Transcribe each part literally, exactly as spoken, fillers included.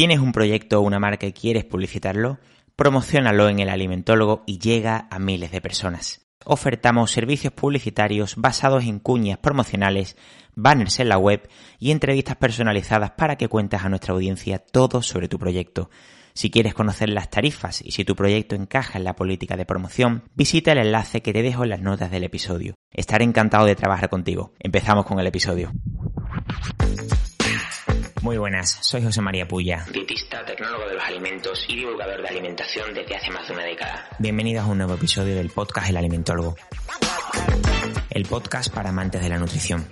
¿Tienes un proyecto o una marca y quieres publicitarlo? Promociónalo en El Alimentólogo y llega a miles de personas. Ofertamos servicios publicitarios basados en cuñas promocionales, banners en la web y entrevistas personalizadas para que cuentes a nuestra audiencia todo sobre tu proyecto. Si quieres conocer las tarifas y si tu proyecto encaja en la política de promoción, visita el enlace que te dejo en las notas del episodio. Estaré encantado de trabajar contigo. Empezamos con el episodio. Muy buenas, soy José María Pulla, dietista, tecnólogo de los alimentos y divulgador de alimentación desde hace más de una década. Bienvenidos a un nuevo episodio del podcast El Alimentólogo, el podcast para amantes de la nutrición.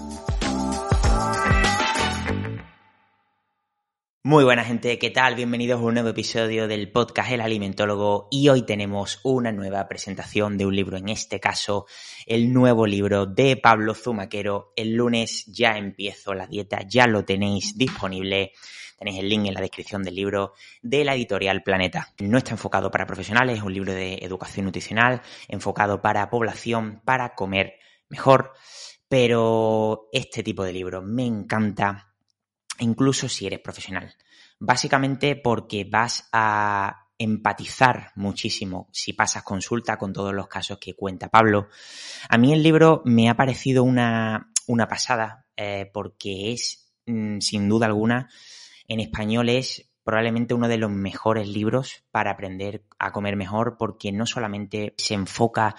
Muy buena gente, ¿qué tal? Bienvenidos a un nuevo episodio del podcast El Alimentólogo y hoy tenemos una nueva presentación de un libro, en este caso el nuevo libro de Pablo Zumaquero. El lunes ya empiezo la dieta, ya lo tenéis disponible, tenéis el link en la descripción del libro, de la editorial Planeta. No está enfocado para profesionales, es un libro de educación nutricional, enfocado para población, para comer mejor, pero este tipo de libro me encanta. Incluso si eres profesional. Básicamente porque vas a empatizar muchísimo si pasas consulta con todos los casos que cuenta Pablo. A mí el libro me ha parecido una, una pasada eh, porque es, mmm, sin duda alguna, en español es probablemente uno de los mejores libros para aprender a comer mejor, porque no solamente se enfoca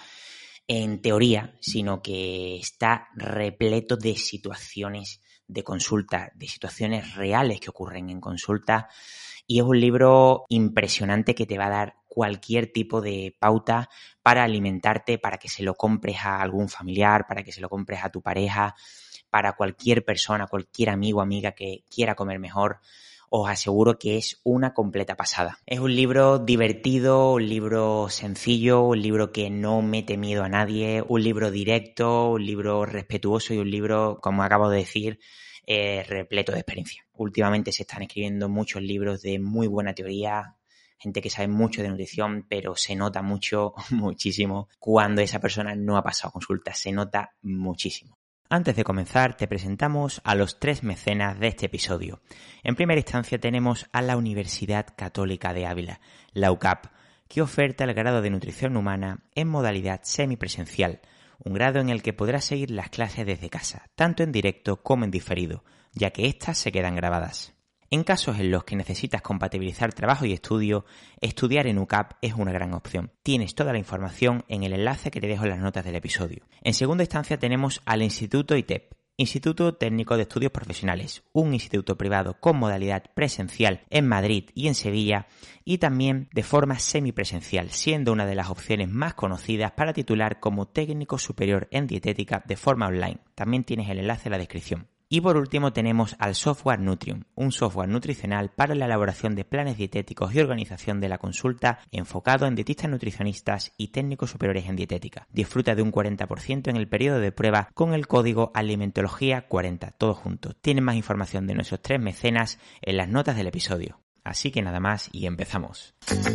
en teoría, sino que está repleto de situaciones de consulta, de situaciones reales que ocurren en consulta, y es un libro impresionante que te va a dar cualquier tipo de pauta para alimentarte, para que se lo compres a algún familiar, para que se lo compres a tu pareja, para cualquier persona, cualquier amigo o amiga que quiera comer mejor. Os aseguro que es una completa pasada. Es un libro divertido, un libro sencillo, un libro que no mete miedo a nadie, un libro directo, un libro respetuoso y un libro, como acabo de decir, eh, repleto de experiencia. Últimamente se están escribiendo muchos libros de muy buena teoría, gente que sabe mucho de nutrición, pero se nota mucho, muchísimo, cuando esa persona no ha pasado consulta. Se nota muchísimo. Antes de comenzar, te presentamos a los tres mecenas de este episodio. En primera instancia tenemos a la Universidad Católica de Ávila, la U C A P, que oferta el grado de Nutrición Humana en modalidad semipresencial, un grado en el que podrás seguir las clases desde casa, tanto en directo como en diferido, ya que éstas se quedan grabadas. En casos en los que necesitas compatibilizar trabajo y estudio, estudiar en U C A P es una gran opción. Tienes toda la información en el enlace que te dejo en las notas del episodio. En segunda instancia tenemos al Instituto I T E P, Instituto Técnico de Estudios Profesionales, un instituto privado con modalidad presencial en Madrid y en Sevilla, y también de forma semipresencial, siendo una de las opciones más conocidas para titular como técnico superior en dietética de forma online. También tienes el enlace en la descripción. Y por último tenemos al Software Nutrium, un software nutricional para la elaboración de planes dietéticos y organización de la consulta, enfocado en dietistas nutricionistas y técnicos superiores en dietética. Disfruta de un cuarenta por ciento en el periodo de prueba con el código Alimentología cuarenta, todo junto. Tienes más información de nuestros tres mecenas en las notas del episodio. Así que nada más y empezamos.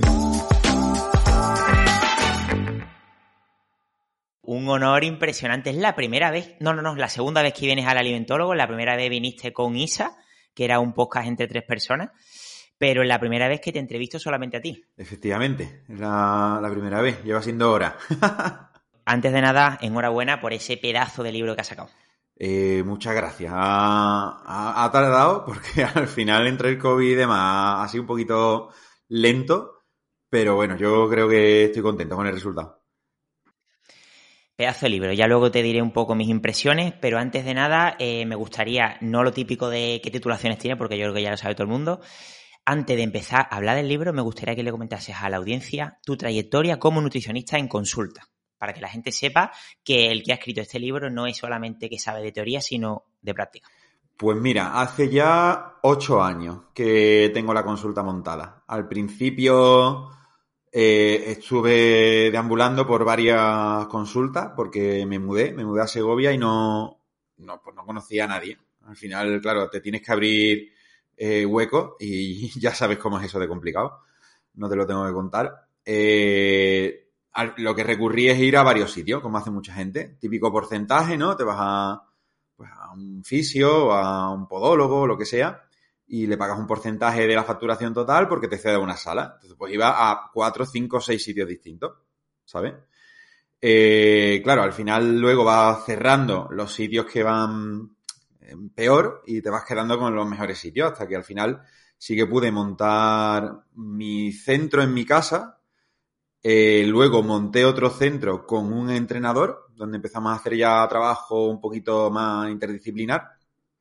Un honor impresionante. Es la primera vez, no, no, no, la segunda vez que vienes al Alimentólogo. La primera vez viniste con Isa, que era un podcast entre tres personas, pero la primera vez que te entrevisto solamente a ti. Efectivamente, es la, la primera vez, lleva siendo hora. Antes de nada, enhorabuena por ese pedazo de libro que has sacado. Eh, muchas gracias. Ha, ha, ha tardado porque al final entre el COVID y demás ha sido un poquito lento, pero bueno, yo creo que estoy contento con el resultado. Pedazo de libro. Ya luego te diré un poco mis impresiones, pero antes de nada eh, me gustaría, no lo típico de qué titulaciones tiene, porque yo creo que ya lo sabe todo el mundo. Antes de empezar a hablar del libro, me gustaría que le comentases a la audiencia tu trayectoria como nutricionista en consulta, para que la gente sepa que el que ha escrito este libro no es solamente que sabe de teoría, sino de práctica. Pues mira, hace ya ocho años que tengo la consulta montada. Al principio eh, estuve deambulando por varias consultas porque me mudé, me mudé a Segovia y no, no, pues no conocía a nadie. Al final, claro, te tienes que abrir eh, hueco y ya sabes cómo es eso de complicado. No te lo tengo que contar. Eh, lo que recurrí es ir a varios sitios, como hace mucha gente. Típico porcentaje, ¿no? Te vas a, pues, a un fisio, a un podólogo, lo que sea. y le pagas un porcentaje de la facturación total porque te cede una sala. Entonces, pues iba a cuatro, cinco, seis sitios distintos, ¿sabes? Eh, claro, al final luego vas cerrando los sitios que van peor y te vas quedando con los mejores sitios hasta que al final sí que pude montar mi centro en mi casa. Eh, luego monté otro centro con un entrenador donde empezamos a hacer ya trabajo un poquito más interdisciplinar.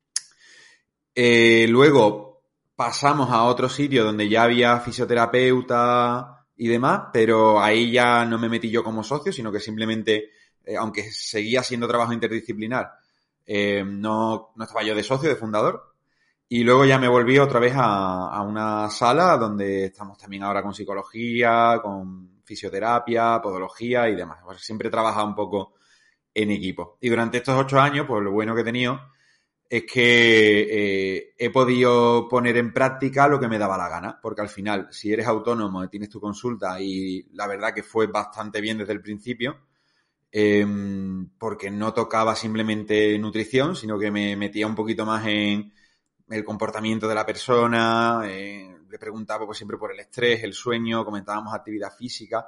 Eh, luego pasamos a otro sitio donde ya había fisioterapeuta y demás, pero ahí ya no me metí yo como socio, sino que simplemente, eh, aunque seguía siendo trabajo interdisciplinar, eh, no, no estaba yo de socio, de fundador. Y luego ya me volví otra vez a, a una sala donde estamos también ahora con psicología, con fisioterapia, podología y demás. Pues siempre he trabajado un poco en equipo. Y durante estos ocho años, pues lo bueno que he tenido es que eh, he podido poner en práctica lo que me daba la gana, porque al final, si eres autónomo, tienes tu consulta y la verdad que fue bastante bien desde el principio, eh, porque no tocaba simplemente nutrición, sino que me metía un poquito más en el comportamiento de la persona, eh, le preguntaba pues siempre por el estrés, el sueño, comentábamos actividad física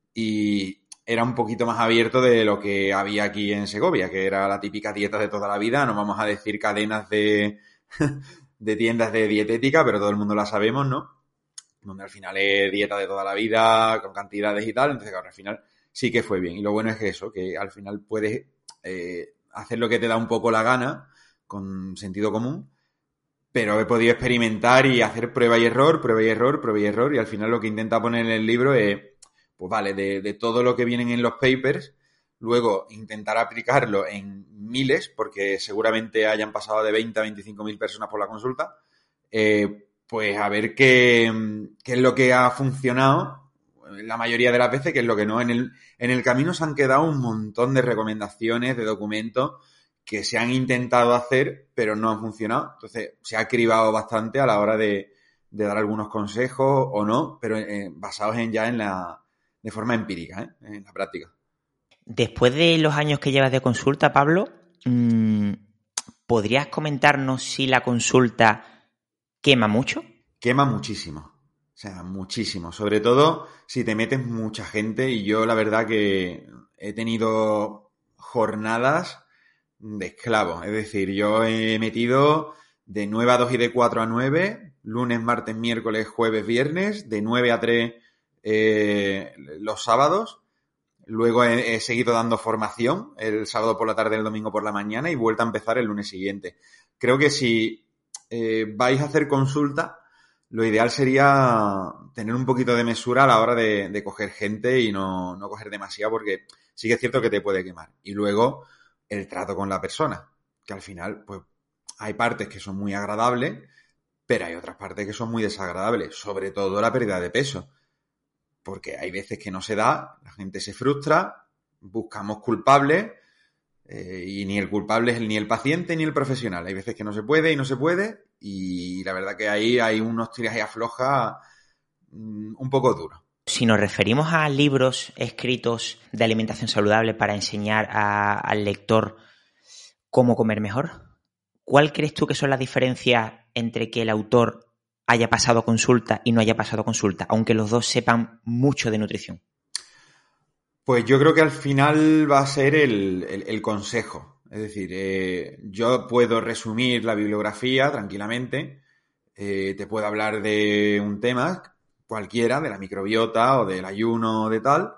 y era un poquito más abierto de lo que había aquí en Segovia, que era la típica dieta de toda la vida. No vamos a decir cadenas de, de tiendas de dietética, pero todo el mundo la sabemos, ¿no? Donde al final es dieta de toda la vida, con cantidades y tal. Entonces, claro, al final sí que fue bien. Y lo bueno es que eso, que al final puedes eh, hacer lo que te da un poco la gana, con sentido común, pero he podido experimentar y hacer prueba y error, prueba y error, prueba y error. Y al final lo que intenta poner en el libro es, pues vale, de, de todo lo que vienen en los papers, luego intentar aplicarlo en miles, porque seguramente hayan pasado de veinte a veinticinco mil personas por la consulta, eh, pues a ver qué, qué es lo que ha funcionado la mayoría de las veces, qué es lo que no. En el, en el camino se han quedado un montón de recomendaciones, de documentos que se han intentado hacer, pero no han funcionado. Entonces, se ha cribado bastante a la hora de, de dar algunos consejos o no, pero eh, basados en ya en la de forma empírica, ¿eh? En la práctica. Después de los años que llevas de consulta, Pablo, mmm, ¿podrías comentarnos si la consulta quema mucho? Quema muchísimo. O sea, muchísimo. Sobre todo si te metes mucha gente. Y yo la verdad que he tenido jornadas de esclavo. Es decir, yo he metido de nueve a dos y de cuatro a nueve, lunes, martes, miércoles, jueves, viernes, de nueve a tres eh, los sábados. Luego he, he seguido dando formación el sábado por la tarde, el domingo por la mañana y vuelta a empezar el lunes siguiente. Creo que si eh, vais a hacer consulta, lo ideal sería tener un poquito de mesura a la hora de, de coger gente y no, no coger demasiado, porque sí que es cierto que te puede quemar. Y luego el trato con la persona, que al final, pues, hay partes que son muy agradables, pero hay otras partes que son muy desagradables, sobre todo la pérdida de peso. Porque hay veces que no se da, la gente se frustra, buscamos culpables, eh, y ni el culpable es el, ni el paciente ni el profesional. Hay veces que no se puede y no se puede, y la verdad que ahí hay unos tiras y aflojas um, un poco duros. Si nos referimos a libros escritos de alimentación saludable para enseñar a, al lector cómo comer mejor, ¿cuál crees tú que son las diferencias entre que el autor haya pasado consulta y no haya pasado consulta, aunque los dos sepan mucho de nutrición? Pues yo creo que al final va a ser el, el, el consejo. Es decir, eh, yo puedo resumir la bibliografía tranquilamente, eh, te puedo hablar de un tema cualquiera, de la microbiota o del ayuno o de tal,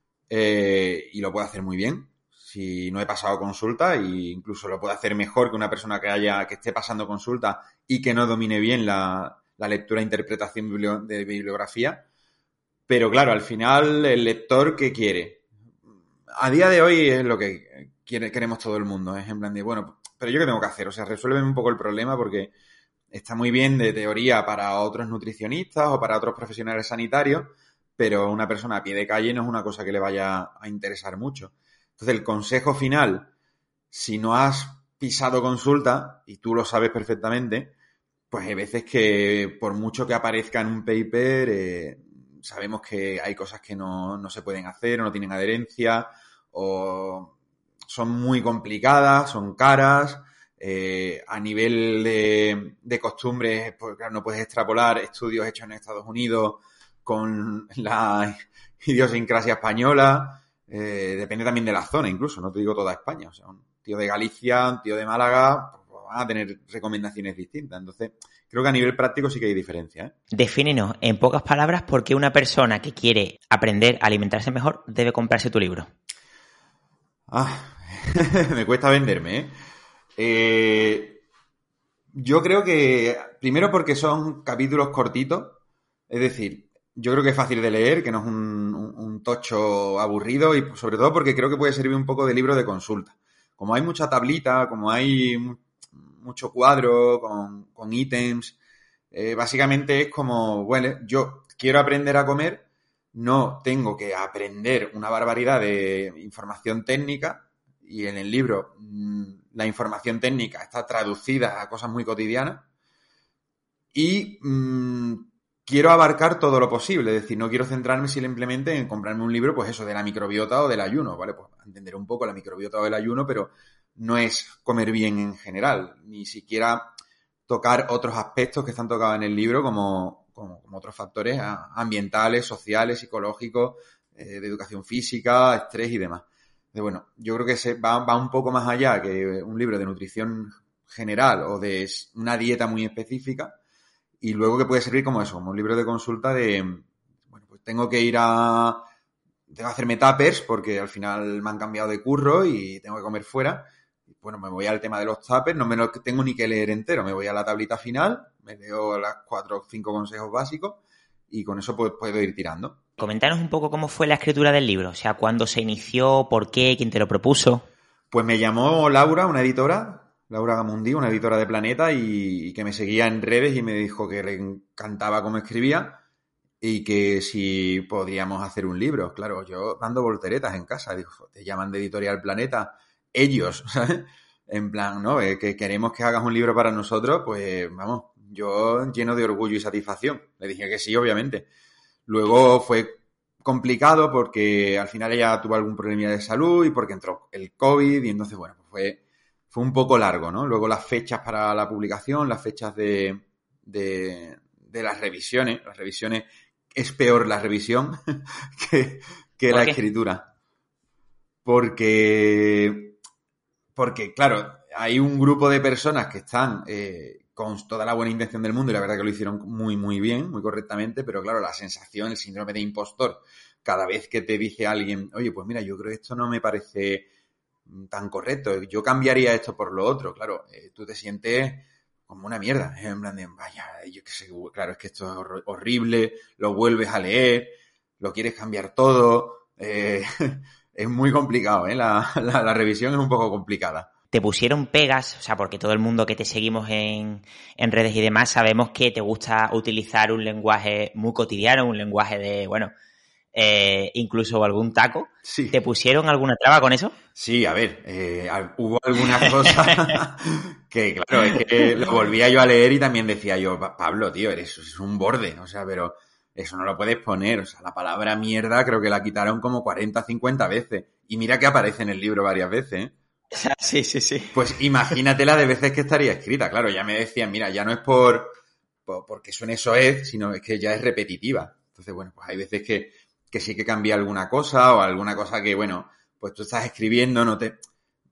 eh, y lo puedo hacer muy bien. Si no he pasado consulta, e incluso lo puedo hacer mejor que una persona que haya que esté pasando consulta y que no domine bien la, la lectura e interpretación de bibliografía. Pero claro, al final el lector, ¿qué quiere? A día de hoy es lo que quiere, queremos todo el mundo. Es en plan de, bueno, pero ¿yo qué tengo que hacer? O sea, resuélveme un poco el problema, porque está muy bien de teoría para otros nutricionistas o para otros profesionales sanitarios, pero una persona a pie de calle no es una cosa que le vaya a interesar mucho. Entonces, el consejo final, si no has pisado consulta, y tú lo sabes perfectamente, pues hay veces que por mucho que aparezca en un paper, eh, sabemos que hay cosas que no, no se pueden hacer o no tienen adherencia o son muy complicadas, son caras, Eh, a nivel de, de costumbres, pues claro, no puedes extrapolar estudios hechos en Estados Unidos con la idiosincrasia española. Eh, depende también de la zona, incluso, no te digo toda España. O sea, un tío de Galicia, un tío de Málaga, pues van a tener recomendaciones distintas. Entonces, creo que a nivel práctico sí que hay diferencia, ¿eh? Defínenos, en pocas palabras, por qué una persona que quiere aprender a alimentarse mejor debe comprarse tu libro. Ah, me cuesta venderme, ¿eh? Eh, yo creo que, primero porque son capítulos cortitos, es decir, yo creo que es fácil de leer, que no es un, un, un tocho aburrido y sobre todo porque creo que puede servir un poco de libro de consulta. Como hay mucha tablita, como hay mu- mucho cuadro con, con ítems, eh, básicamente es como, bueno, yo quiero aprender a comer, no tengo que aprender una barbaridad de información técnica y en el libro mmm, la información técnica está traducida a cosas muy cotidianas y mmm, quiero abarcar todo lo posible, es decir, no quiero centrarme simplemente en comprarme un libro, pues eso, de la microbiota o del ayuno, ¿vale? Pues entender un poco la microbiota o el ayuno, pero no es comer bien en general, ni siquiera tocar otros aspectos que están tocados en el libro como, como, como otros factores ambientales, sociales, psicológicos, eh, de educación física, estrés y demás. De, bueno, yo creo que se va, va un poco más allá que un libro de nutrición general o de una dieta muy específica y luego que puede servir como eso, como un libro de consulta de, bueno, pues tengo que ir a, tengo que hacerme tuppers porque al final me han cambiado de curro y tengo que comer fuera. Bueno, me voy al tema de los tuppers, no me lo tengo ni que leer entero, me voy a la tablita final, me leo las cuatro o cinco consejos básicos y con eso pues puedo ir tirando. Coméntanos un poco cómo fue la escritura del libro, o sea, cuándo se inició, por qué, quién te lo propuso. Pues me llamó Laura, una editora, Laura Gamundi, una editora de Planeta y, y que me seguía en redes y me dijo que le encantaba cómo escribía y que si podríamos hacer un libro. Claro, yo dando volteretas en casa, dijo, te llaman de Editorial Planeta, ellos, ¿sabes? En plan, ¿no? Eh, que queremos que hagas un libro para nosotros, pues vamos, yo lleno de orgullo y satisfacción. Le dije que sí, obviamente. Luego fue complicado porque al final ella tuvo algún problema de salud y porque entró el COVID y entonces, bueno, pues fue, fue un poco largo, ¿no? Luego las fechas para la publicación, las fechas de, de, de las revisiones, las revisiones, es peor la revisión que, que la escritura. Porque, porque, claro, hay un grupo de personas que están eh, con toda la buena intención del mundo y la verdad que lo hicieron muy, muy bien, muy correctamente, pero claro, la sensación, el síndrome de impostor, cada vez que te dice alguien, oye, pues mira, yo creo que esto no me parece tan correcto, yo cambiaría esto por lo otro, claro, eh, tú te sientes como una mierda, ¿eh? En plan de, vaya, yo qué sé, claro, es que esto es hor- horrible, lo vuelves a leer, lo quieres cambiar todo, eh, es muy complicado, ¿eh? La, la, la revisión es un poco complicada. ¿Te pusieron pegas? O sea, porque todo el mundo que te seguimos en, en redes y demás sabemos que te gusta utilizar un lenguaje muy cotidiano, un lenguaje de, bueno, eh, incluso algún taco. Sí. ¿Te pusieron alguna traba con eso? Sí, a ver, eh, hubo algunas cosas que, claro, es que lo volvía yo a leer y también decía yo, Pablo, tío, eres es un borde, o sea, pero eso no lo puedes poner, o sea, la palabra mierda creo que la quitaron como cuarenta, cincuenta veces y mira que aparece en el libro varias veces, ¿eh? Sí, sí, sí. Pues imagínate la de veces que estaría escrita, claro, ya me decían, mira, ya no es por, por porque suene soez, sino es que ya es repetitiva. Entonces, bueno, pues hay veces que, que sí que cambia alguna cosa o alguna cosa que, bueno, pues tú estás escribiendo, no te...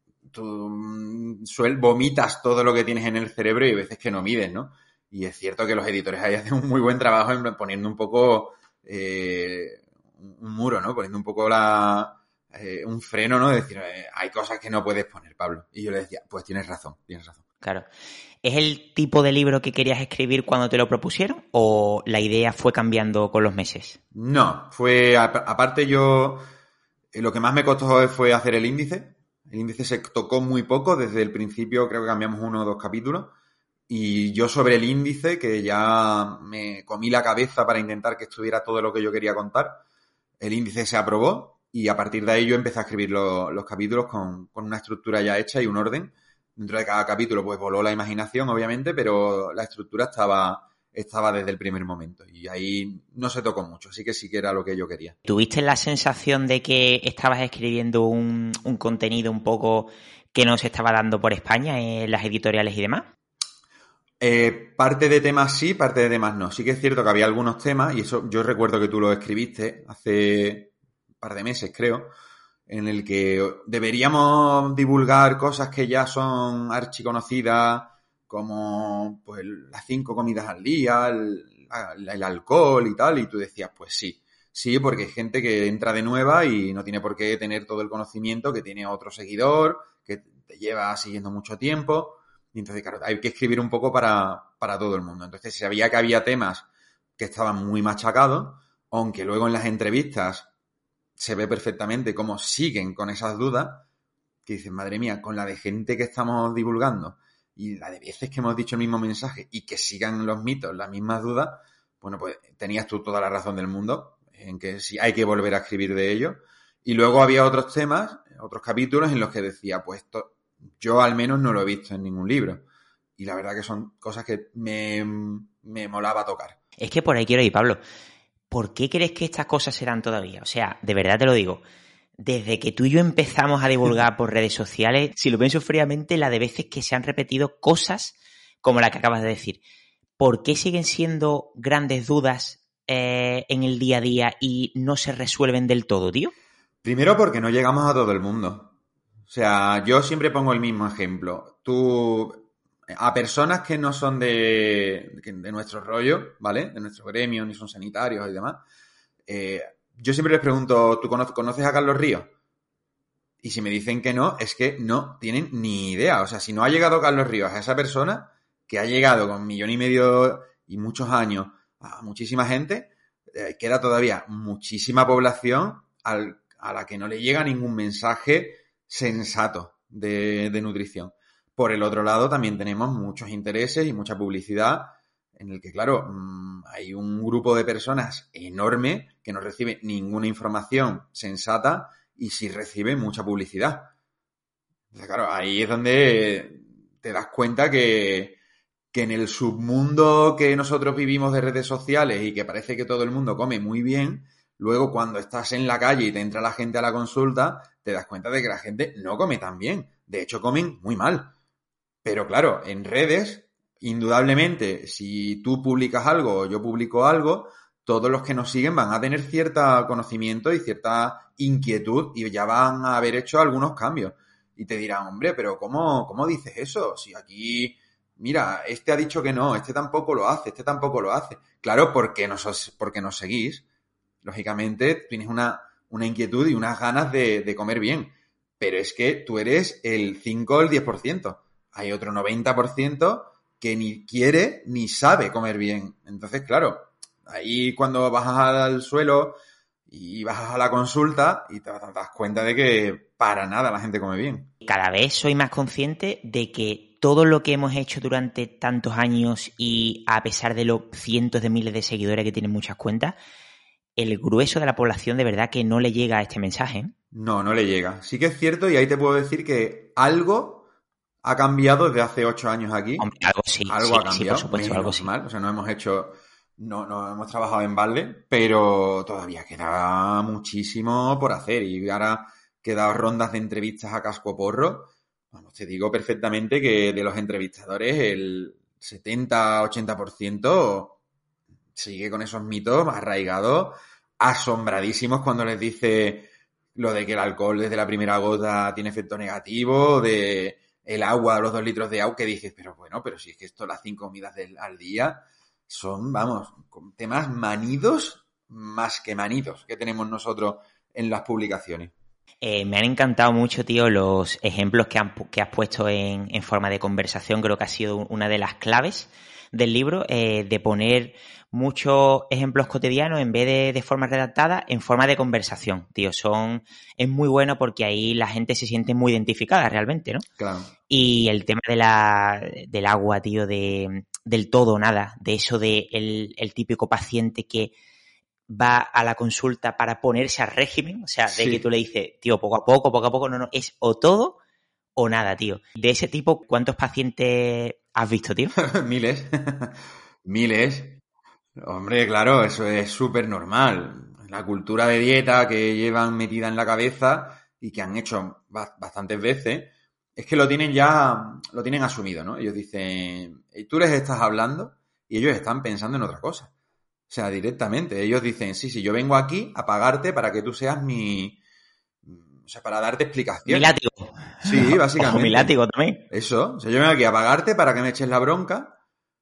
Tú suel, vomitas todo lo que tienes en el cerebro y hay veces que no mides, ¿no? Y es cierto que los editores ahí hacen un muy buen trabajo en poniendo un poco eh, un muro, ¿no? Poniendo un poco la... Eh, un freno, ¿no? De decir, eh, hay cosas que no puedes poner, Pablo. Y yo le decía, pues tienes razón, tienes razón. Claro. ¿Es el tipo de libro que querías escribir cuando te lo propusieron o la idea fue cambiando con los meses? No, fue... Aparte yo... Eh, lo que más me costó fue hacer el índice. El índice se tocó muy poco. Desde el principio creo que cambiamos uno o dos capítulos. Y yo sobre el índice, que ya me comí la cabeza para intentar que estuviera todo lo que yo quería contar, el índice se aprobó. Y a partir de ahí yo empecé a escribir lo, los capítulos con, con una estructura ya hecha y un orden. Dentro de cada capítulo pues voló la imaginación, obviamente, pero la estructura estaba, estaba desde el primer momento. Y ahí no se tocó mucho, así que sí que era lo que yo quería. ¿Tuviste la sensación de que estabas escribiendo un, un contenido un poco que no se estaba dando por España en las editoriales y demás? Eh, parte de temas sí, parte de temas no. Sí que es cierto que había algunos temas, y eso yo recuerdo que tú lo escribiste hace un par de meses, creo, en el que deberíamos divulgar cosas que ya son archiconocidas, como pues las cinco comidas al día, el, el alcohol y tal, y tú decías, pues sí, sí, porque hay gente que entra de nueva y no tiene por qué tener todo el conocimiento que tiene otro seguidor, que te lleva siguiendo mucho tiempo. Y entonces, claro, hay que escribir un poco para, para todo el mundo. Entonces, sabía que había temas que estaban muy machacados, aunque luego en las entrevistas se ve perfectamente cómo siguen con esas dudas, que dicen, madre mía, con la de gente que estamos divulgando y la de veces que hemos dicho el mismo mensaje y que sigan los mitos, las mismas dudas, bueno, pues tenías tú toda la razón del mundo en que sí hay que volver a escribir de ello. Y luego había otros temas, otros capítulos en los que decía, pues esto yo al menos no lo he visto en ningún libro. Y la verdad que son cosas que me, me molaba tocar. Es que por ahí quiero ir, Pablo. ¿Por qué crees que estas cosas se dan todavía? O sea, de verdad te lo digo. Desde que tú y yo empezamos a divulgar por redes sociales, si lo pienso fríamente, la de veces que se han repetido cosas como la que acabas de decir. ¿Por qué siguen siendo grandes dudas eh, en el día a día y no se resuelven del todo, tío? Primero porque no llegamos a todo el mundo. O sea, yo siempre pongo el mismo ejemplo. Tú, a personas que no son de, de nuestro rollo, ¿vale? De nuestro gremio, ni son sanitarios y demás, eh, yo siempre les pregunto, ¿tú conoces a Carlos Ríos? Y si me dicen que no, es que no tienen ni idea. O sea, si no ha llegado Carlos Ríos a esa persona, que ha llegado con millón y medio y muchos años a muchísima gente, eh, queda todavía muchísima población al, a la que no le llega ningún mensaje sensato de, de nutrición. Por el otro lado, también tenemos muchos intereses y mucha publicidad en el que, claro, mmm, hay un grupo de personas enorme que no recibe ninguna información sensata y sí recibe mucha publicidad. Entonces, claro, ahí es donde te das cuenta que, que en el submundo que nosotros vivimos de redes sociales y que parece que todo el mundo come muy bien, luego cuando estás en la calle y te entra la gente a la consulta, te das cuenta de que la gente no come tan bien. De hecho, comen muy mal. Pero claro, en redes, indudablemente, si tú publicas algo o yo publico algo, todos los que nos siguen van a tener cierto conocimiento y cierta inquietud y ya van a haber hecho algunos cambios. Y te dirán, hombre, pero ¿cómo, cómo dices eso? Si aquí, mira, este ha dicho que no, este tampoco lo hace, este tampoco lo hace. Claro, porque nos, porque nos seguís. Lógicamente, tienes una, una inquietud y unas ganas de, de comer bien. Pero es que tú eres el cinco o el diez por ciento. Hay otro noventa por ciento que ni quiere ni sabe comer bien. Entonces, claro, ahí cuando bajas al suelo y bajas a la consulta y te das cuenta de que para nada la gente come bien. Cada vez soy más consciente de que todo lo que hemos hecho durante tantos años y a pesar de los cientos de miles de seguidores que tienen muchas cuentas, el grueso de la población de verdad que no le llega a este mensaje. No, no le llega. Sí que es cierto y ahí te puedo decir que algo ha cambiado desde hace ocho años aquí. Hombre, algo sí, algo sí, ha cambiado. Sí, por supuesto, algo sí. Mal. O sea, no hemos hecho, no, no hemos trabajado en balde, pero todavía queda muchísimo por hacer y ahora quedan rondas de entrevistas a casco porro. Vamos, te digo perfectamente que de los entrevistadores el setenta ochenta por ciento sigue con esos mitos arraigados, asombradísimos cuando les dice lo de que el alcohol desde la primera gota tiene efecto negativo, de el agua, los dos litros de agua, que dices, pero bueno, pero si es que esto, las cinco comidas del, al día, son, vamos, temas manidos más que manidos que tenemos nosotros en las publicaciones. Eh, me han encantado mucho, tío, los ejemplos que, han, que has puesto en, en forma de conversación. Creo que ha sido una de las claves del libro, eh, de poner muchos ejemplos cotidianos en vez de, de forma redactada, en forma de conversación, tío. Son, es muy bueno porque ahí la gente se siente muy identificada realmente, ¿no? Claro. Y el tema de la, del agua, tío, de, del todo o nada, de eso de el, el típico paciente que va a la consulta para ponerse al régimen, o sea, de sí. que tú le dices, tío, poco a poco, poco a poco, no, no, es o todo o nada, tío. De ese tipo, ¿cuántos pacientes has visto, tío? Miles. Miles. Hombre, claro, eso es súper normal. La cultura de dieta que llevan metida en la cabeza y que han hecho bastantes veces es que lo tienen ya, lo tienen asumido, ¿no? Ellos dicen, tú les estás hablando y ellos están pensando en otra cosa. O sea, directamente. Ellos dicen, sí, sí, yo vengo aquí a pagarte para que tú seas mi... O sea, para darte explicaciones. Mi látigo. Sí, básicamente. Ojo, mi látigo también. Eso. O sea, yo vengo aquí a pagarte para que me eches la bronca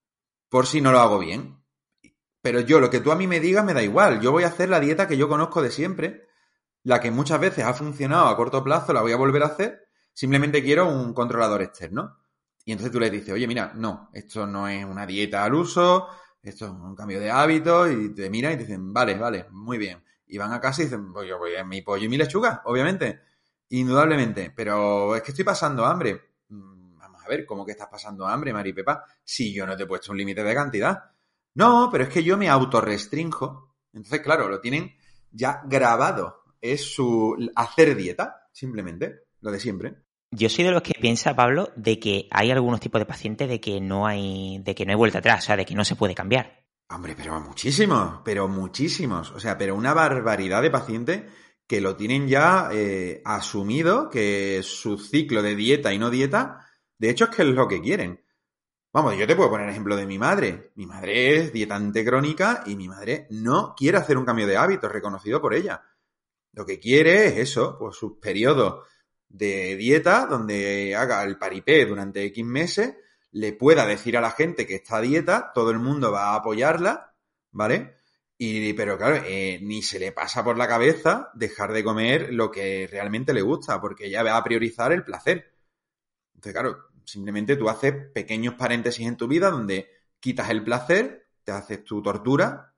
por si no lo hago bien. Pero yo, lo que tú a mí me digas me da igual. Yo voy a hacer la dieta que yo conozco de siempre, la que muchas veces ha funcionado a corto plazo, la voy a volver a hacer. Simplemente quiero un controlador externo. Y entonces tú les dices, oye, mira, no, esto no es una dieta al uso, esto es un cambio de hábitos, y te miran y te dicen, vale, vale, muy bien. Y van a casa y dicen, pues yo voy a mi pollo y mi lechuga, obviamente, indudablemente. Pero es que estoy pasando hambre. Vamos a ver, ¿cómo que estás pasando hambre, Mari Pepa? Si yo no te he puesto un límite de cantidad. No, pero es que yo me autorrestrinjo. Entonces, claro, lo tienen ya grabado. Es su hacer dieta, simplemente, lo de siempre. Yo soy de los que piensa, Pablo, de que hay algunos tipos de pacientes de que no hay, de que no hay vuelta atrás, o sea, de que no se puede cambiar. Hombre, pero muchísimos, pero muchísimos. O sea, pero una barbaridad de pacientes que lo tienen ya eh, asumido, que su ciclo de dieta y no dieta, de hecho es que es lo que quieren. Vamos, yo te puedo poner ejemplo de mi madre. Mi madre es dietante crónica y mi madre no quiere hacer un cambio de hábitos reconocido por ella. Lo que quiere es eso, pues sus periodos de dieta donde haga el paripé durante X meses, le pueda decir a la gente que está a dieta, todo el mundo va a apoyarla, ¿vale? Y, pero claro, eh, ni se le pasa por la cabeza dejar de comer lo que realmente le gusta, porque ella va a priorizar el placer. Entonces, claro, simplemente tú haces pequeños paréntesis en tu vida donde quitas el placer, te haces tu tortura,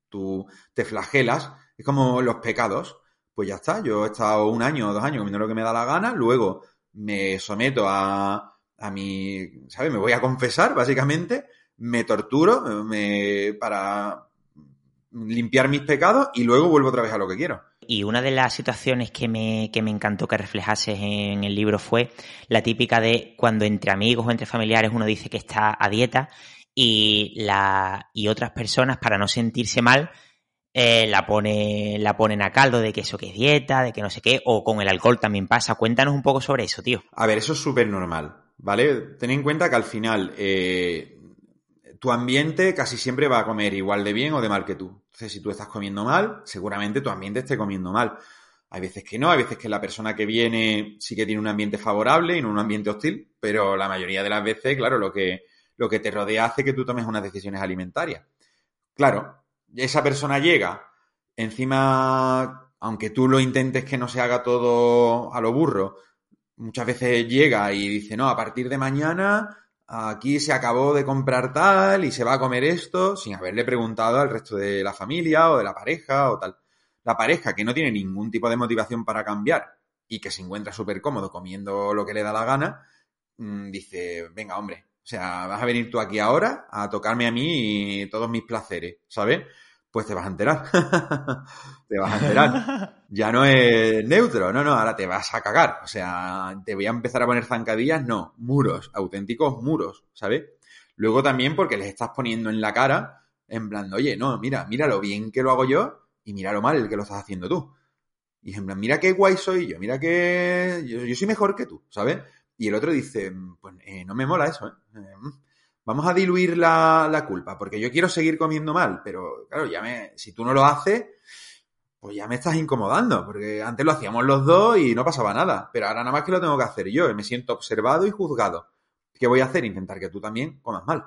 tú te flagelas, es como los pecados. Pues ya está, yo he estado un año o dos años comiendo lo que me da la gana, luego me someto a, a mi, ¿sabes? Me voy a confesar, básicamente, me torturo me, para limpiar mis pecados y luego vuelvo otra vez a lo que quiero. Y una de las situaciones que me, que me encantó que reflejases en el libro fue la típica de cuando entre amigos o entre familiares uno dice que está a dieta y, la, y otras personas, para no sentirse mal, Eh, la, pone, la ponen a caldo de que eso que es dieta, de que no sé qué, o con el alcohol también pasa. Cuéntanos un poco sobre eso, tío. A ver, eso es súper normal, ¿vale? Ten en cuenta que al final eh, tu ambiente casi siempre va a comer igual de bien o de mal que tú. Entonces, si tú estás comiendo mal, seguramente tu ambiente esté comiendo mal. Hay veces que no, hay veces que la persona que viene sí que tiene un ambiente favorable y no un ambiente hostil, pero la mayoría de las veces, claro, lo que, lo que te rodea hace que tú tomes unas decisiones alimentarias. Claro, esa persona llega, encima, aunque tú lo intentes que no se haga todo a lo burro, muchas veces llega y dice, no, a partir de mañana aquí se acabó de comprar tal y se va a comer esto, sin haberle preguntado al resto de la familia o de la pareja o tal. La pareja que no tiene ningún tipo de motivación para cambiar y que se encuentra súper cómodo comiendo lo que le da la gana, dice, venga, hombre, o sea, vas a venir tú aquí ahora a tocarme a mí y todos mis placeres, ¿sabes? Pues te vas a enterar. Te vas a enterar. Ya no es neutro, no, no, ahora te vas a cagar. O sea, te voy a empezar a poner zancadillas, no, muros, auténticos muros, ¿sabes? Luego también porque les estás poniendo en la cara, en plan, oye, no, mira, mira lo bien que lo hago yo y mira lo mal que lo estás haciendo tú. Y en plan, mira qué guay soy yo, mira que yo, yo soy mejor que tú, ¿sabes? Y el otro dice, pues eh, no me mola eso, ¿eh? eh vamos a diluir la, la culpa, porque yo quiero seguir comiendo mal, pero claro, ya me, si tú no lo haces, pues ya me estás incomodando, porque antes lo hacíamos los dos y no pasaba nada, pero ahora nada más que lo tengo que hacer yo, y me siento observado y juzgado. ¿Qué voy a hacer? Intentar que tú también comas mal.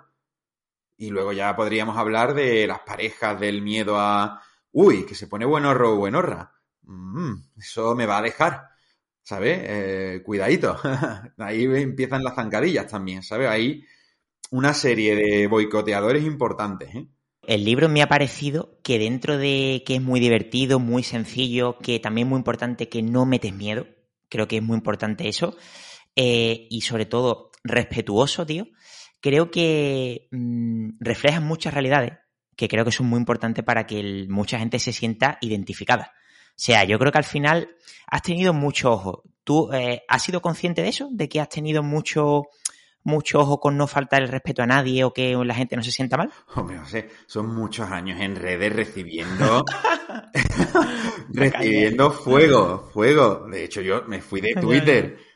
Y luego ya podríamos hablar de las parejas, del miedo a, uy, que se pone buenorro o buenorra. Mm, eso me va a dejar. ¿Sabes? Eh, cuidadito. Ahí empiezan las zancadillas también, ¿sabes? Ahí una serie de boicoteadores importantes, ¿eh? El libro me ha parecido que dentro de que es muy divertido, muy sencillo, que también es muy importante que no metes miedo, creo que es muy importante eso, eh, y sobre todo respetuoso, tío, creo que mmm, reflejan muchas realidades que creo que son muy importantes para que el, mucha gente se sienta identificada. O sea, yo creo que al final has tenido mucho ojo. ¿Tú eh, has sido consciente de eso? ¿De que has tenido mucho, mucho ojo con no faltar el respeto a nadie o que la gente no se sienta mal? Hombre, no sé, son muchos años en redes recibiendo recibiendo fuego, fuego. De hecho, yo me fui de Twitter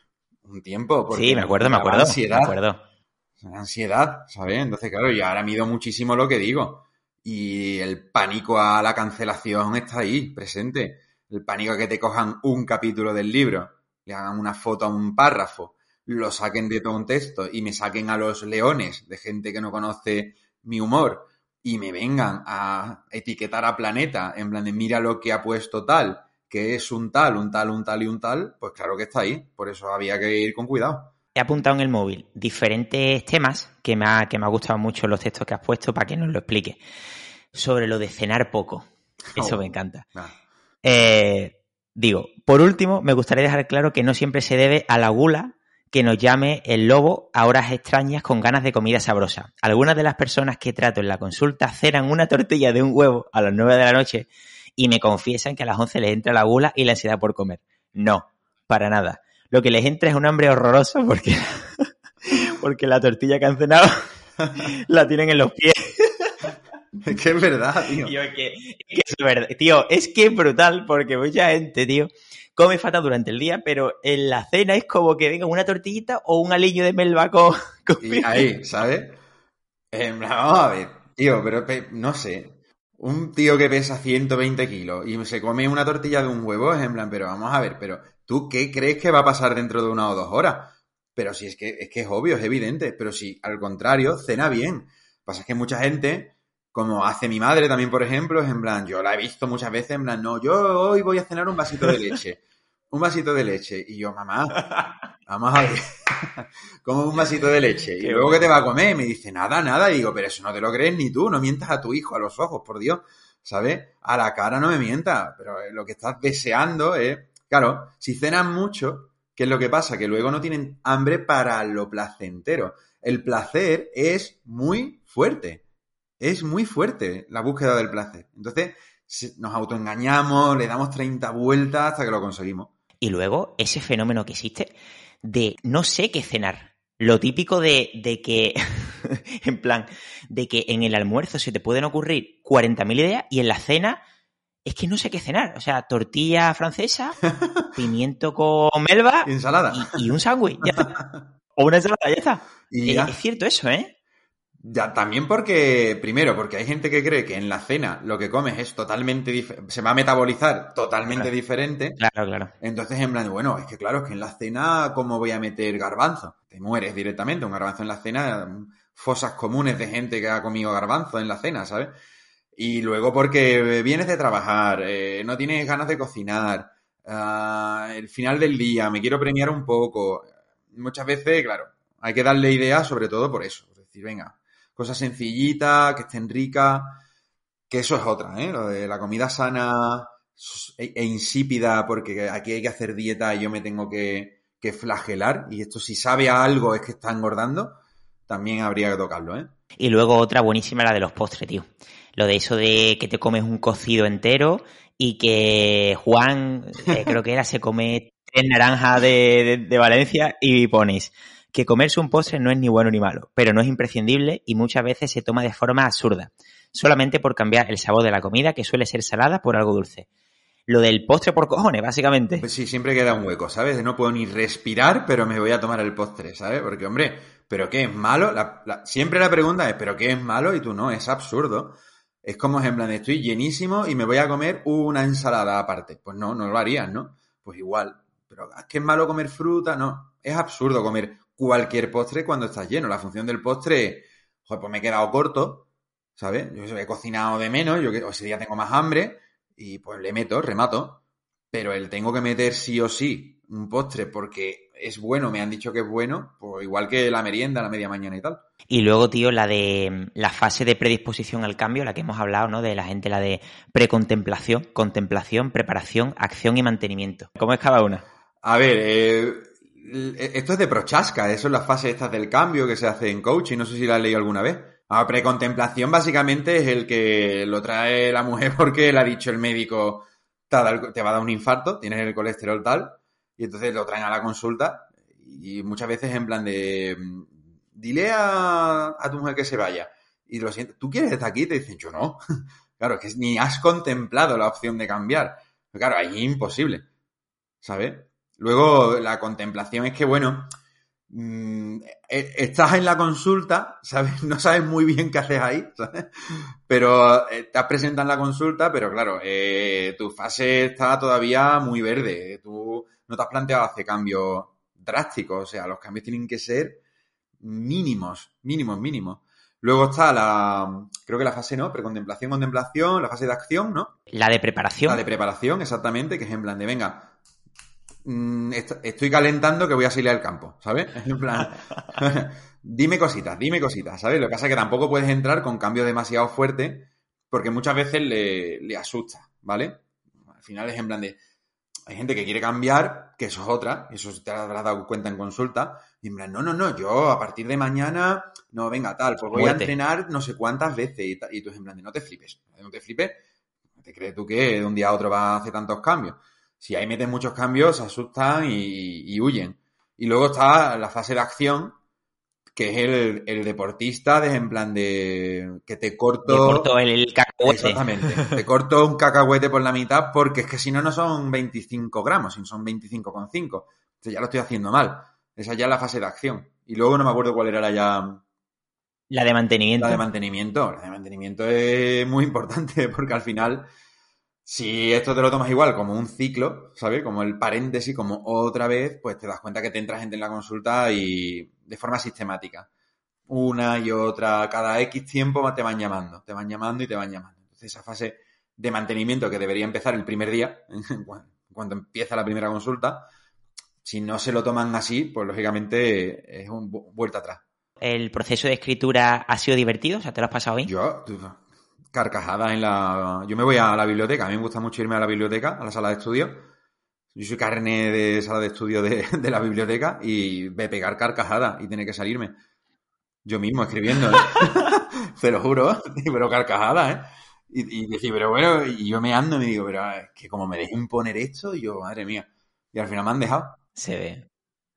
un tiempo. Porque sí, me acuerdo, me acuerdo. Ansiedad. Me acuerdo. Ansiedad, ¿sabes? Entonces, claro, y ahora mido muchísimo lo que digo. Y el pánico a la cancelación está ahí, presente. El pánico a que te cojan un capítulo del libro, le hagan una foto a un párrafo, lo saquen de contexto y me saquen a los leones de gente que no conoce mi humor y me vengan a etiquetar a Planeta en plan de mira lo que ha puesto tal, que es un tal, un tal, un tal y un tal, pues claro que está ahí. Por eso había que ir con cuidado. He apuntado en el móvil diferentes temas que me ha, que me ha gustado mucho los textos que has puesto para que nos lo explique. Sobre lo de cenar poco. Eso Oh, me encanta. nah. Eh, digo, por último, me gustaría dejar claro que no siempre se debe a la gula que nos llame el lobo a horas extrañas con ganas de comida sabrosa. Algunas de las personas que trato en la consulta cenan una tortilla de un huevo a las nueve de la noche y me confiesan que a las once les entra la gula y la ansiedad por comer. No, para nada. Lo que les entra es un hambre horroroso porque, porque la tortilla que han cenado la tienen en los pies. Es que es verdad, tío. Tío, es que, es que es verdad. Tío, es que es brutal porque mucha gente, tío, come fatal durante el día, pero en la cena es como que venga una tortillita o un aliño de melva con... con... Y ahí, ¿sabes? En plan, vamos a ver, tío, pero pe- no sé. Un tío que pesa ciento veinte kilos y se come una tortilla de un huevo, es en plan, pero vamos a ver, pero ¿tú qué crees que va a pasar dentro de una o dos horas? Pero si es que es que es obvio, es evidente, pero si al contrario, cena bien. Pasa es que mucha gente, como hace mi madre también, por ejemplo, es en plan, yo la he visto muchas veces, en plan, no, yo hoy voy a cenar un vasito de leche. Un vasito de leche. Y yo, mamá, vamos a ver, como un vasito de leche. Y Qué luego, bueno. ¿qué te va a comer? Y me dice, nada, nada. Y digo, pero eso no te lo crees ni tú, no mientas a tu hijo a los ojos, por Dios. ¿Sabes? A la cara no me mientas. Pero lo que estás deseando es, claro, si cenan mucho, ¿qué es lo que pasa? Que luego no tienen hambre para lo placentero. El placer es muy fuerte. Es muy fuerte la búsqueda del placer. Entonces, nos autoengañamos, le damos treinta vueltas hasta que lo conseguimos. Y luego, ese fenómeno que existe de no sé qué cenar. Lo típico de, de que, en plan, de que en el almuerzo se te pueden ocurrir cuarenta mil ideas y en la cena es que no sé qué cenar. O sea, tortilla francesa, pimiento con melva Y ensalada. y, y un sándwich, ya está. O una ensalada, ya está. Y Eh, ya. es cierto eso, ¿eh? Ya, también porque, primero, porque hay gente que cree que en la cena lo que comes es totalmente diferente, se va a metabolizar totalmente Claro. diferente. Claro, claro. Entonces, en plan, bueno, es que claro, es que en la cena, ¿cómo voy a meter garbanzo? Te mueres directamente. Un garbanzo en la cena, fosas comunes de gente que ha comido garbanzo en la cena, ¿sabes? Y luego porque vienes de trabajar, eh, no tienes ganas de cocinar, uh, el final del día, me quiero premiar un poco. Muchas veces, claro, hay que darle ideas sobre todo por eso. Es decir, venga, cosas sencillitas, que estén ricas, que eso es otra, ¿eh? Lo de la comida sana e, e insípida, porque aquí hay que hacer dieta y yo me tengo que, que flagelar, y esto si sabe a algo es que está engordando, también habría que tocarlo, ¿eh? Y luego otra buenísima, la de los postres, tío. Lo de eso de que te comes un cocido entero y que Juan, eh, creo que era, se come tres naranjas de, de, de Valencia y pones que comerse un postre no es ni bueno ni malo, pero no es imprescindible y muchas veces se toma de forma absurda, solamente por cambiar el sabor de la comida, que suele ser salada, por algo dulce. Lo del postre por cojones, básicamente. Pues sí, siempre queda un hueco, ¿sabes? No puedo ni respirar, pero me voy a tomar el postre, ¿sabes? Porque, hombre, ¿pero qué es malo? La, la, siempre la pregunta es, ¿pero qué es malo? Y tú no, es absurdo. Es como, en plan, estoy llenísimo y me voy a comer una ensalada aparte. Pues no, no lo harías, ¿no? Pues igual. Pero es que es malo comer fruta, no. Es absurdo comer cualquier postre cuando estás lleno. La función del postre, joder, pues me he quedado corto, ¿sabes? Yo he cocinado de menos, yo o ese día tengo más hambre y pues le meto, remato. Pero el tengo que meter sí o sí un postre porque es bueno, me han dicho que es bueno, pues igual que la merienda a la media mañana y tal. Y luego, tío, la de la fase de predisposición al cambio, la que hemos hablado, ¿no? De la gente, la de precontemplación, contemplación, preparación, acción y mantenimiento. ¿Cómo es cada una? A ver, eh, esto es de Prochaska, eso es la fase estas del cambio que se hace en coaching, no sé si la has leído alguna vez. A precontemplación básicamente es el que lo trae la mujer porque le ha dicho el médico, te va a dar un infarto, tienes el colesterol tal, y entonces lo traen a la consulta y muchas veces en plan de, dile a, a tu mujer que se vaya. Y lo siento, ¿tú quieres estar aquí? Y te dicen, yo no. Claro, que ni has contemplado la opción de cambiar. Pero claro, ahí es imposible, ¿sabes? Luego, la contemplación es que, bueno, mmm, estás en la consulta, ¿sabes? No sabes muy bien qué haces ahí, ¿sabes? Pero eh, te has presentado en la consulta, pero claro, eh, tu fase está todavía muy verde. Tú no te has planteado hacer cambios drásticos, o sea, los cambios tienen que ser mínimos, mínimos, mínimos. Luego está la, creo que la fase, ¿no? Precontemplación, contemplación, la fase de acción, ¿no? La de preparación. La de preparación, exactamente, que es en plan de, venga, mmm, est estoy calentando que voy a salir al campo, ¿sabes? En plan, dime cositas, dime cositas, ¿sabes? Lo que pasa es que tampoco puedes entrar con cambios demasiado fuertes porque muchas veces le, le asusta, ¿vale? Al final es en plan de, hay gente que quiere cambiar, que eso es otra, y eso te habrás dado cuenta en consulta, y en plan, no, no, no, yo a partir de mañana, no, venga, tal, pues voy Muerte. a entrenar no sé cuántas veces, y, y tú es en plan de, no te flipes, no te flipes, ¿te crees tú que de un día a otro vas a hacer tantos cambios? Si ahí metes muchos cambios, se asustan y, y huyen. Y luego está la fase de acción, que es el, el deportista, de, en plan de que te corto... Te corto el, el cacahuete. Exactamente. Te corto un cacahuete por la mitad porque es que si no, no son veinticinco gramos, sino son veinticinco coma cinco. Entonces ya lo estoy haciendo mal. Esa ya es la fase de acción. Y luego no me acuerdo cuál era la ya... La de mantenimiento. La de mantenimiento. La de mantenimiento es muy importante porque al final... Si esto te lo tomas igual como un ciclo, ¿sabes? Como el paréntesis, como otra vez, pues te das cuenta que te entra gente en la consulta y de forma sistemática. Una y otra, cada X tiempo te van llamando, te van llamando y te van llamando. Entonces esa fase de mantenimiento que debería empezar el primer día, cuando empieza la primera consulta, si no se lo toman así, pues lógicamente es un vuelta atrás. ¿El proceso de escritura ha sido divertido? O sea, ¿te lo has pasado bien? Yo... carcajadas en la... Yo me voy a la biblioteca. A mí me gusta mucho irme a la biblioteca, a la sala de estudio. Yo soy carne de sala de estudio de, de la biblioteca y de pegar carcajadas y tener que salirme. Yo mismo escribiendo, ¿eh? Te lo juro, pero carcajadas, ¿eh? Y, y decir, pero bueno, y yo me ando y me digo, pero es que como me dejen poner esto, y yo, madre mía. Y al final me han dejado. Se ve.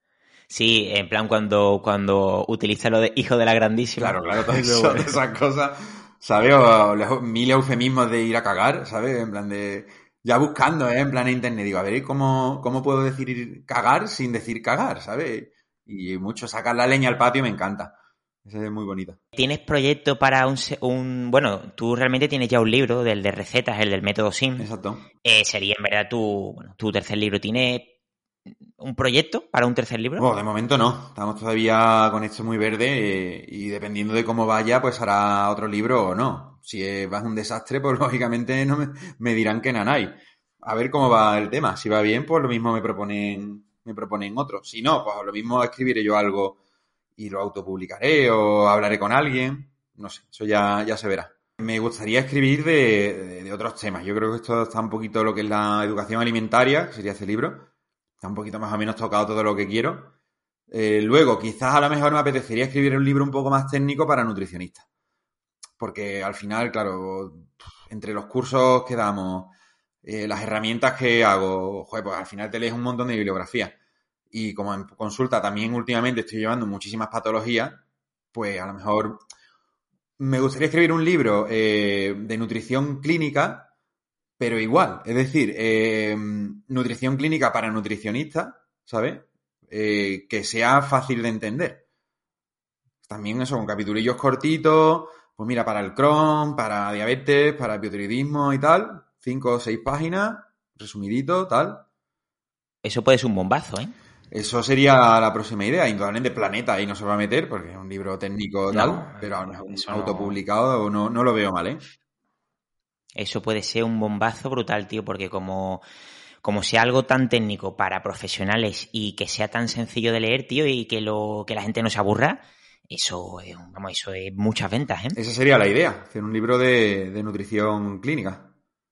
Sí, en plan cuando, cuando utiliza lo de hijo de la grandísima. Claro, claro, todas eso, esas cosas... ¿Sabes? O mil eufemismos de ir a cagar, ¿sabes? En plan de... Ya buscando, ¿eh? En plan en internet. Digo, a ver, ¿cómo, cómo puedo decir cagar sin decir cagar, ¿sabes? Y mucho sacar la leña al patio me encanta. Esa es muy bonita. ¿Tienes proyecto para un, un... Bueno, tú realmente tienes ya un libro, del de recetas, el del método S I M. Exacto. Eh, sería en verdad tu, bueno, tu tercer libro. ¿Tienes un proyecto para un tercer libro? Bueno, de momento no. Estamos todavía con esto muy verde eh, y dependiendo de cómo vaya, pues hará otro libro o no. Si va un desastre, pues lógicamente no me, me dirán que nanay. A ver cómo va el tema. Si va bien, pues lo mismo me proponen, me proponen otro. Si no, pues lo mismo escribiré yo algo y lo autopublicaré o hablaré con alguien. No sé, eso ya, ya se verá. Me gustaría escribir de, de, de otros temas. Yo creo que esto está un poquito lo que es la educación alimentaria, que sería este libro. Está un poquito más o menos tocado todo lo que quiero. Eh, luego, quizás a lo mejor me apetecería escribir un libro un poco más técnico para nutricionistas. Porque al final, claro, entre los cursos que damos, eh, las herramientas que hago, joder, pues al final te lees un montón de bibliografía. Y como en consulta también últimamente estoy llevando muchísimas patologías, pues a lo mejor me gustaría escribir un libro eh, de nutrición clínica, pero igual, es decir, eh, nutrición clínica para nutricionistas, ¿sabes? Eh, que sea fácil de entender. También eso, con capitulillos cortitos, pues mira, para el Crohn, para diabetes, para el biotiroidismo y tal, cinco o seis páginas, resumidito, tal. Eso puede ser un bombazo, ¿eh? Eso sería la próxima idea. Indudablemente Planeta ahí no se va a meter porque es un libro técnico tal, no, pero a lo mejor un autopublicado no, no lo veo mal, ¿eh? Eso puede ser un bombazo brutal, tío, porque como, como sea algo tan técnico para profesionales y que sea tan sencillo de leer, tío, y que lo que la gente no se aburra, eso es, vamos, eso es muchas ventas, ¿eh? Esa sería la idea, hacer un libro de, de nutrición clínica.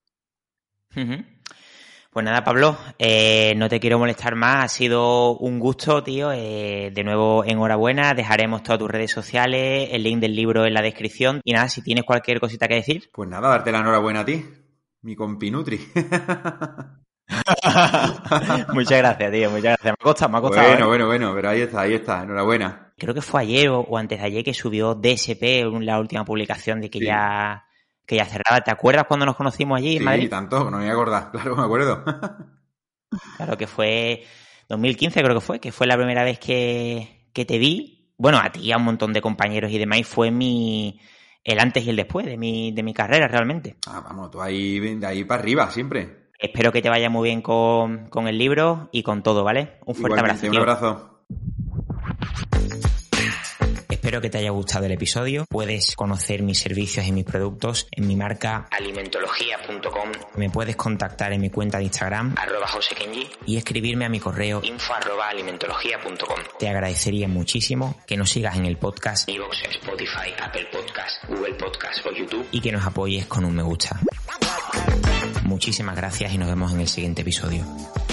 Uh-huh. Pues nada, Pablo, eh, no te quiero molestar más, ha sido un gusto, tío, eh, de nuevo enhorabuena, dejaremos todas tus redes sociales, el link del libro en la descripción y nada, si tienes cualquier cosita que decir. Pues nada, darte la enhorabuena a ti, mi compi Nutri. Muchas gracias, tío, muchas gracias, me ha costado, me ha costado. Bueno, ¿eh? bueno, bueno, pero ahí está, ahí está, enhorabuena. Creo que fue ayer o, o antes de ayer que subió D S P la última publicación de que sí. ya... que ya cerraba. ¿Te acuerdas cuando nos conocimos allí en sí, Madrid? Sí, tanto, no me voy a acordar, claro, me acuerdo. Claro que fue dos mil quince creo que fue, que fue la primera vez que, que te vi. Bueno, a ti y a un montón de compañeros y demás, y fue mi el antes y el después de mi, de mi carrera realmente. Ah, vamos, tú ahí, de ahí para arriba siempre. Espero que te vaya muy bien con, con el libro y con todo, ¿vale? Un fuerte Igualmente, abrazo. Un abrazo. Espero que te haya gustado el episodio. Puedes conocer mis servicios y mis productos en mi marca alimentología punto com. Me puedes contactar en mi cuenta de Instagram arroba josekenji y escribirme a mi correo info arroba alimentología punto com. Te agradecería muchísimo que nos sigas en el podcast, iVoox, Spotify, Apple Podcast, Google Podcast o YouTube y que nos apoyes con un me gusta. Muchísimas gracias y nos vemos en el siguiente episodio.